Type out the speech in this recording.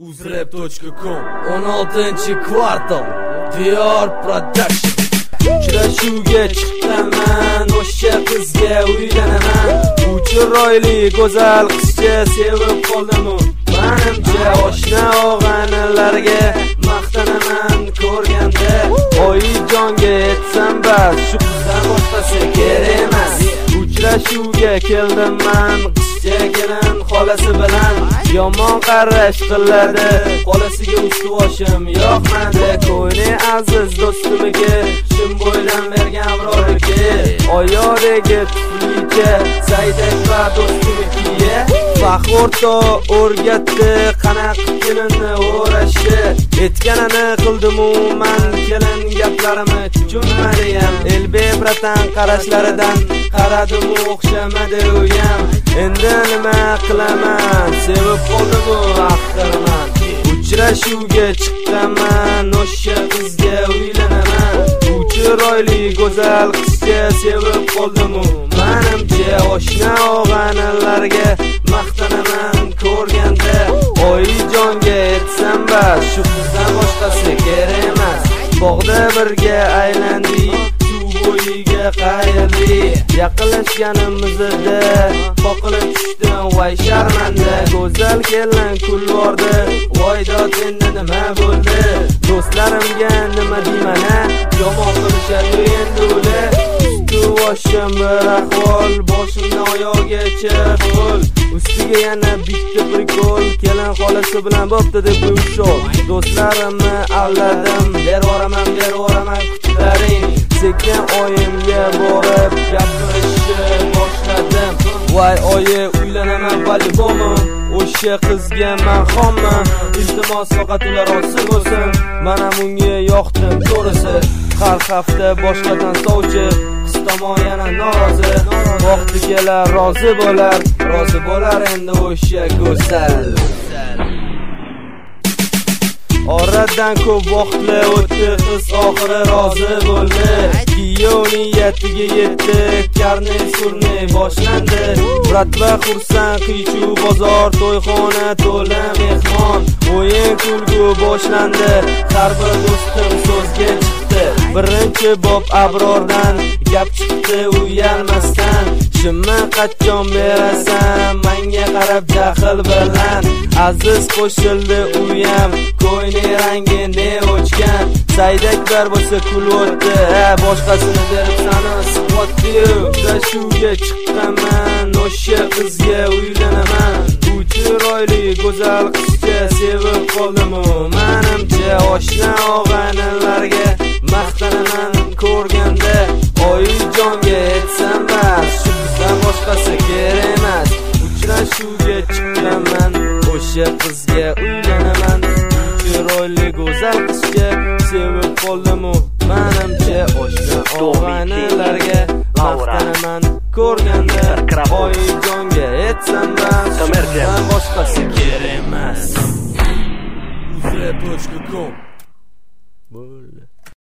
uzrep.com 16-kvartal Diyor Production. Uchrashuvga chiqqanman, o'sha qizga uylanaman. U chiroyli go'zal qizcha sevib qoldim. Menimcha oshna og'anilarga maqtanaman ko'rganda. Oyijonga aytsam bas, shu qizdan boshqasi kerak emas. Uchrashuvga keldim men, qizcha kelin xolasi bilan yomon qarash qiladi. Xolasiga usti-boshim yoqmadi. Ko'ngli aziz do'stimga shim bo'ydan bergan birodiki, oyog'iga tuflicha saydak va do'stimiga faxorto o'rgatdi qanaqa kelinni o'rashni. Aytganini qildim-u men, kelin gaplarimni tushunmadi ham. Elbebratan qarashlaridan qaradim-u o'xshamadi u ham. Endi nima qilaman, sevib qoldim-u axirman. Uchrashuvga chiqqanman, o'sha qizga uylanaman. U chiroyli go'zal qizcha sevib qoldim-u. Menimcha oshna og'anilarga maqtanaman ko'rganda. Oyijonga aytsam bas, shu qizdan boshqasi kerak emas. Bog'da birga aylandik, bo'yiga qayirdi. Yaqinlashganimizda qoqilib tushdim, voy sharmanda. Go'zal kelin kulvordi, voy dod endi nima bo'ldi? Do'stlarimga nima deyman-a, yomon qilishadi endi ular. Boshim bir ahvol, boshimdan oyog'igacha qo'l. Ustiga yana bitta prikol, kelin xolasi bilan bo'pti deb uyushol. Do'stlarimni aldadim, beraman kutlaring. Sekin oyimga borib gapirishni boshladim. Voy oyi, uylanaman balbomi, o'sha qizga men xonman. Iltimos faqat ular rozi bo'lsin, men ham unga yoqdim to'g'risi. Har hafta boshqadan sovchi, qiz tomon yana norozi. Vaqti kelar rozi bo'lar endi o'sha go'zal. Oradan ko'p vaqtlar o'tdi, qiz oxiri rozi bo'ldi. Kiyov niyatiga yetdi, karnay surnay boshlandi. Bratva xursand, qiyshuv bozor, to'yxona to'la mehmon. O'yin kulgu boshlandi, har bir do'stim so'zga chiqdi. Birinchi bob Abrordan gap chiqdi uyalmasdan. Shimni qachon berasan, menga qarab jahl bilan. Aziz qo'shildi uyam, ko'yni rangi ne o'chgan. Saydak bar bo'lsa kulib o'tdi, boshqasini berib sani siqotdi-yu. Uchrashuvga chiqqanman, o'sha qizga uylanaman. U chiroyli go'zal qizcha sevib qoldim-u. Menimcha oshna og'anilarga maqtanaman ko'rganda. Oyijonga aytsam bas, shu qizdan boshqasi kerak emas. Uchrashuvga chiqqanman, o'sha qizga uylanaman. Chiroyli go'zal qizcha sevib qoldim-u. Menimcha oshna og'anilarga maqtanaman ko'rganda. Oyijonga aytsam bas, shu qizdan boshqasi kerak emas. uzrep.com